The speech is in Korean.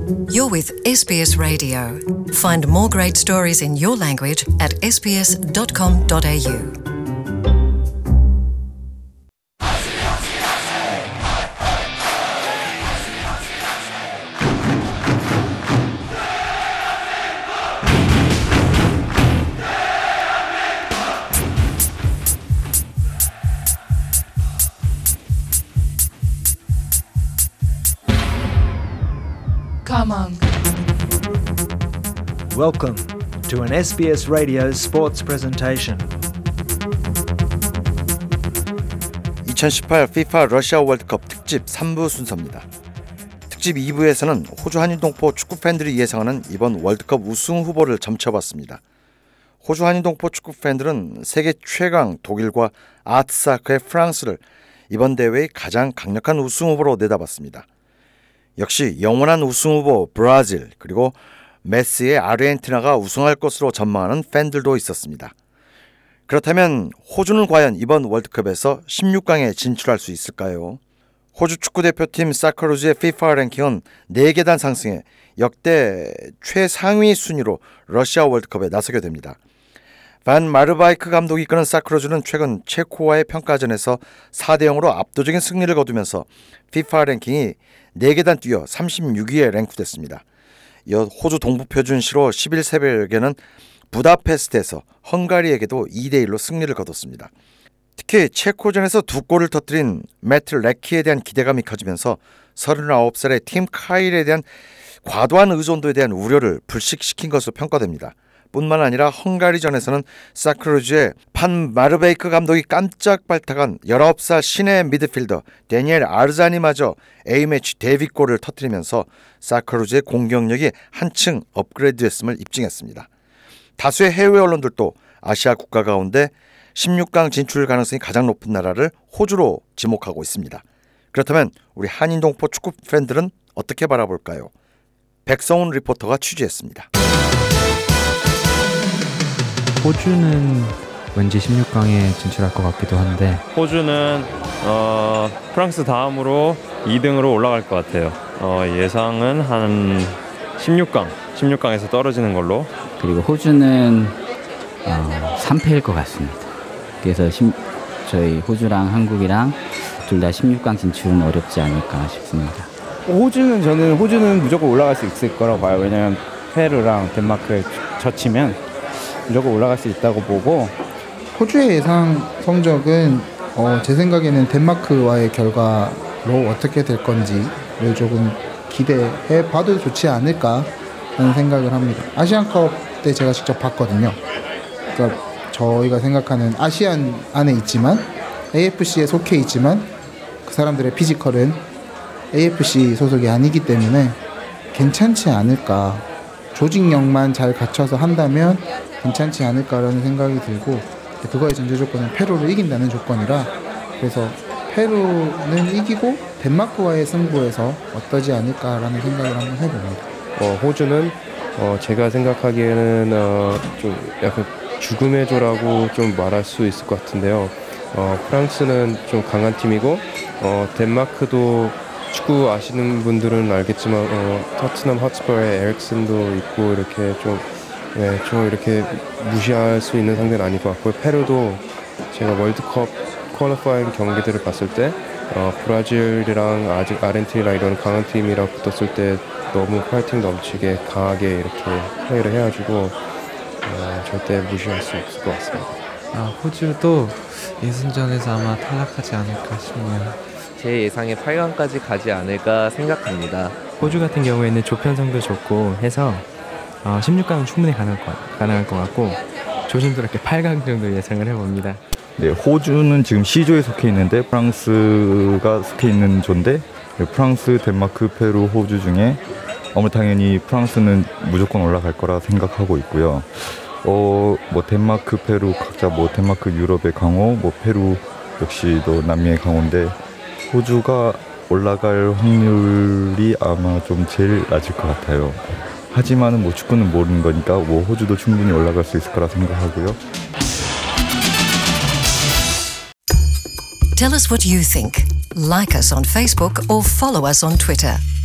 You're with SBS Radio. Find more great stories in your language at sbs.com.au. Come on. Welcome to an SBS Radio sports presentation. 2018 FIFA 러시아 월드컵 특집 3부 순서입니다. 특집 2부에서는 호주 한인동포 축구 팬들이 예상하는 이번 월드컵 우승 후보를 점쳐봤습니다. 호주 한인동포 축구 팬들은 세계 최강 독일과 아트사크의 프랑스를 이번 대회의 가장 강력한 우승 후보로 내다봤습니다. 역시 영원한 우승 후보 브라질 그리고 메시의 아르헨티나가 우승할 것으로 전망하는 팬들도 있었습니다. 그렇다면 호주는 과연 이번 월드컵에서 16강에 진출할 수 있을까요? 호주 축구대표팀 사크루즈의 FIFA 랭킹은 4계단 상승해 역대 최상위 순위로 러시아 월드컵에 나서게 됩니다. 반 마르바이크 감독이 이끄는 사크루즈는 최근 체코와의 평가전에서 4대0으로 압도적인 승리를 거두면서 FIFA 랭킹이 4계단 뛰어 36위에 랭크됐습니다. 이어 호주 동부표준시로 10일 새벽에는 부다페스트에서 헝가리에게도 2대1로 승리를 거뒀습니다. 특히 체코전에서 2골을 터뜨린 매트 레키에 대한 기대감이 커지면서 39살의 팀 카일에 대한 과도한 의존도에 대한 우려를 불식시킨 것으로 평가됩니다. 뿐만 아니라 헝가리전에서는 사크루즈의 판 마르베이크 감독이 깜짝 발탁한 19살 신의 미드필더 데니엘 아르자니마저 A매치 데뷔골을 터뜨리면서 사크루즈의 공격력이 한층 업그레이드됐음을 입증했습니다. 다수의 해외 언론들도 아시아 국가 가운데 16강 진출 가능성이 가장 높은 나라를 호주로 지목하고 있습니다. 그렇다면 우리 한인동포 축구 팬들은 어떻게 바라볼까요? 백성훈 리포터가 취재했습니다. 호주는 왠지 16강에 진출할 것 같기도 한데 호주는 프랑스 다음으로 2등으로 올라갈 것 같아요. 예상은 한 16강에서 떨어지는 걸로. 그리고 호주는 3패일 것 같습니다. 그래서 저희 호주랑 한국이랑 둘 다 16강 진출은 어렵지 않을까 싶습니다. 호주는 무조건 올라갈 수 있을 거라고 봐요. 왜냐면 페루랑 덴마크에 젖히면 무조건 올라갈 수 있다고 보고, 호주의 예상 성적은 제 생각에는 덴마크와의 결과로 어떻게 될 건지를 조금 기대해 봐도 좋지 않을까 하는 생각을 합니다. 아시안컵 때 제가 직접 봤거든요. 그러니까 저희가 생각하는 아시안 안에 있지만 AFC에 속해 있지만 그 사람들의 피지컬은 AFC 소속이 아니기 때문에 괜찮지 않을까, 조직력만 잘 갖춰서 한다면 괜찮지 않을까라는 생각이 들고, 그거의 전제 조건은 페루를 이긴다는 조건이라, 그래서 페루는 이기고 덴마크와의 승부에서 어떠지 않을까라는 생각을 한번 해봅니다. 호주는 제가 생각하기에는 좀 약간 죽음의 조라고 좀 말할 수 있을 것 같은데요. 프랑스는 좀 강한 팀이고, 덴마크도 축구 아시는 분들은 알겠지만 토트넘 핫스퍼의 에릭슨도 있고, 이렇게 좀 이렇게 무시할 수 있는 상대는 아닐 것 같고요. 페루도 제가 월드컵 퀄리파잉 경기들을 봤을 때 브라질이랑 아직 아르헨티나랑 이런 강한 팀이랑 붙었을 때 너무 파이팅 넘치게 강하게 이렇게 플레이를 해가지고 절대 무시할 수 없을 것 같습니다. 호주도 예선전에서 아마 탈락하지 않을까 싶네요. 제 예상에 8강까지 가지 않을까 생각합니다. 호주 같은 경우에는 조편성도 좋고 해서 16강은 충분히 가능할 것 같고, 조심스럽게 8강 정도 예상을 해봅니다. 네, 호주는 지금 C조에 속해 있는데 프랑스가 속해 있는 조인데, 프랑스, 덴마크, 페루, 호주 중에 당연히 프랑스는 무조건 올라갈 거라 생각하고 있고요. 덴마크, 페루 각자 덴마크 유럽의 강호, 페루 역시도 남미의 강호인데, 호주가 올라갈 확률이 아마 좀 제일 낮을 것 같아요. 하지만은 축구는 모르는 거니까 호주도 충분히 올라갈 수 있을 거라 생각하고요. Tell us what you think. Like us on Facebook or follow us on Twitter.